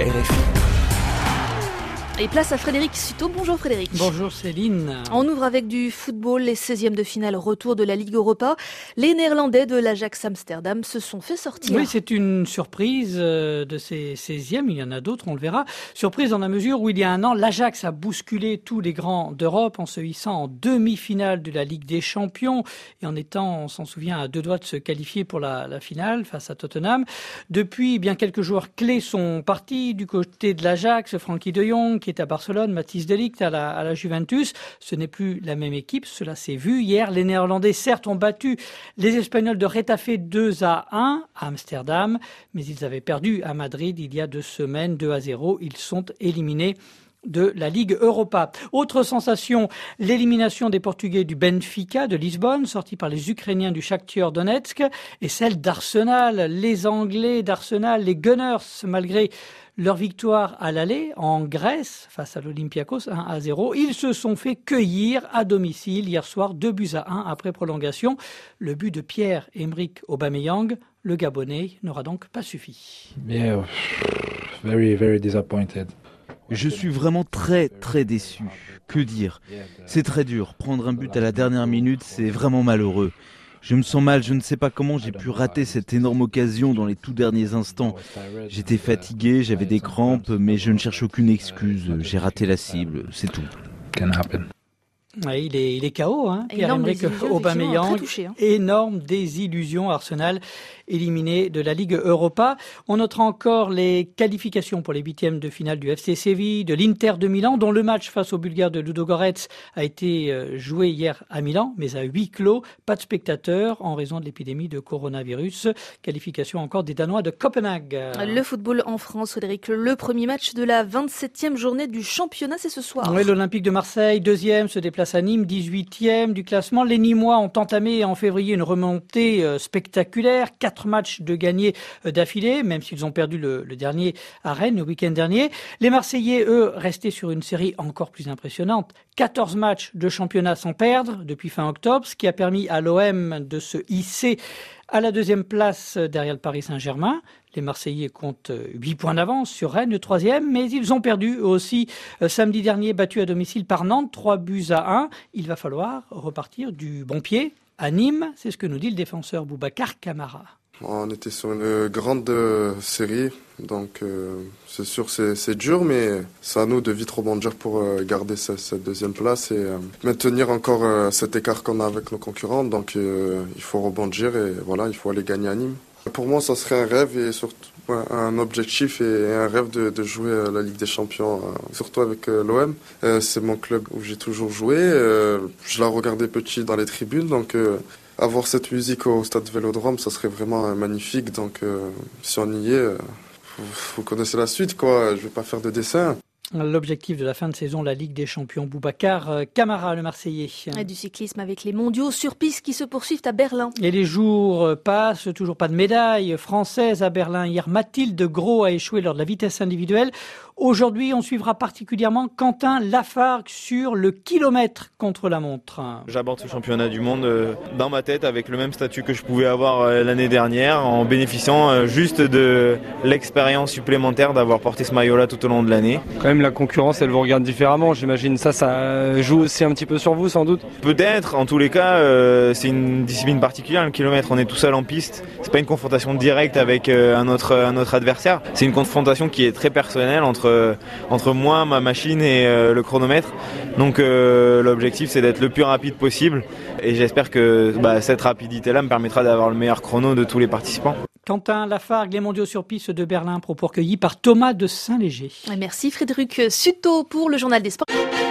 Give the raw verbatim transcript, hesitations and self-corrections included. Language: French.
R F I. Et place à Frédéric Suto. Bonjour Frédéric. Bonjour Céline. On ouvre avec du football, les seizièmes de finale retour de la Ligue Europa. Les Néerlandais de l'Ajax Amsterdam se sont fait sortir. Oui, c'est une surprise de ces seizièmes, il y en a d'autres, on le verra. Surprise dans la mesure où il y a un an, l'Ajax a bousculé tous les grands d'Europe en se hissant en demi-finale de la Ligue des Champions et en étant, on s'en souvient, à deux doigts de se qualifier pour la, la finale face à Tottenham. Depuis, bien quelques joueurs clés sont partis du côté de l'Ajax, Frenkie de Jong qui est à Barcelone, Matthijs de Ligt à la, à la Juventus. Ce n'est plus la même équipe, cela s'est vu hier. Les Néerlandais, certes, ont battu les Espagnols de Retafe deux à un à Amsterdam, mais ils avaient perdu à Madrid il y a deux semaines, deux à zéro. Ils sont éliminés de la Ligue Europa. Autre sensation, l'élimination des Portugais du Benfica de Lisbonne, sorti par les Ukrainiens du Shakhtar Donetsk, et celle d'Arsenal, les Anglais d'Arsenal, les Gunners, malgré leur victoire à l'aller en Grèce face à l'Olympiakos un à zéro. Ils se sont fait cueillir à domicile hier soir deux buts à un après prolongation. Le but de Pierre-Emerick Aubameyang, le Gabonais, n'aura donc pas suffi. Yeah, very, very disappointed. Je suis vraiment très très déçu. Que dire ? C'est très dur. Prendre un but à la dernière minute, c'est vraiment malheureux. Je me sens mal, je ne sais pas comment j'ai pu rater cette énorme occasion dans les tout derniers instants. J'étais fatigué, j'avais des crampes, mais je ne cherche aucune excuse. J'ai raté la cible, c'est tout. Can happen. Ouais, il est, il est K O, hein, Pierre-Emerick Aubameyang. Touché, hein. Énorme désillusion, Arsenal éliminé de la Ligue Europa. On notera encore les qualifications pour les huitièmes de finale du F C Séville, de l'Inter de Milan, dont le match face aux Bulgares de Ludogorets a été joué hier à Milan, mais à huis clos. Pas de spectateurs en raison de l'épidémie de coronavirus. Qualification encore des Danois de Copenhague. Le football en France, Frédéric, le premier match de la vingt-septième journée du championnat, c'est ce soir. Oui, l'Olympique de Marseille, deuxième, se déplace à Nîmes, dix-huitième du classement. Les Nîmois ont entamé en février une remontée spectaculaire. Quatre matchs de gagnés d'affilée, même s'ils ont perdu le, le dernier à Rennes le week-end dernier. Les Marseillais, eux, restaient sur une série encore plus impressionnante. quatorze matchs de championnat sans perdre depuis fin octobre, ce qui a permis à l'O M de se hisser à la deuxième place derrière le Paris Saint-Germain. Les Marseillais comptent huit points d'avance sur Rennes, le troisième, mais ils ont perdu eux aussi samedi dernier, battus à domicile par Nantes, trois buts à un. Il va falloir repartir du bon pied à Nîmes, c'est ce que nous dit le défenseur Boubacar Kamara. On était sur une grande euh, série, donc euh, c'est sûr c'est, c'est dur, mais c'est à nous de vite rebondir pour euh, garder cette, cette deuxième place et euh, maintenir encore euh, cet écart qu'on a avec nos concurrents. Donc euh, il faut rebondir et voilà, il faut aller gagner à Nîmes. Pour moi, ça serait un rêve et surtout ouais, un objectif et un rêve de, de jouer à la Ligue des Champions, euh, surtout avec euh, l'O M. Euh, c'est mon club où j'ai toujours joué. Euh, je l'ai regardé petit dans les tribunes, donc euh, avoir cette musique au stade Vélodrome, ça serait vraiment euh, magnifique. Donc euh, si on y est, euh, vous, vous connaissez la suite, quoi. Je vais pas faire de dessin. L'objectif de la fin de saison, la Ligue des Champions. Boubacar Kamara, le Marseillais. Et du cyclisme avec les mondiaux sur piste qui se poursuivent à Berlin. Et les jours passent, toujours pas de médaille française à Berlin. Hier, Mathilde Gros a échoué lors de la vitesse individuelle. Aujourd'hui, on suivra particulièrement Quentin Lafargue sur le kilomètre contre la montre. J'aborde ce championnat du monde dans ma tête avec le même statut que je pouvais avoir l'année dernière, en bénéficiant juste de l'expérience supplémentaire d'avoir porté ce maillot-là tout au long de l'année. Quand même, la concurrence, elle vous regarde différemment. J'imagine ça, ça joue aussi un petit peu sur vous, sans doute. Peut-être. En tous les cas, euh, c'est une discipline particulière. Le kilomètre, on est tout seul en piste. C'est pas une confrontation directe avec euh, un autre, un autre adversaire. C'est une confrontation qui est très personnelle entre entre moi, ma machine et euh, le chronomètre. Donc euh, l'objectif, c'est d'être le plus rapide possible et j'espère que bah, cette rapidité-là me permettra d'avoir le meilleur chrono de tous les participants. Quentin Lafargue, les mondiaux sur piste de Berlin, propos recueillis par Thomas de Saint-Léger. Merci Frédéric Suto pour le journal des sports.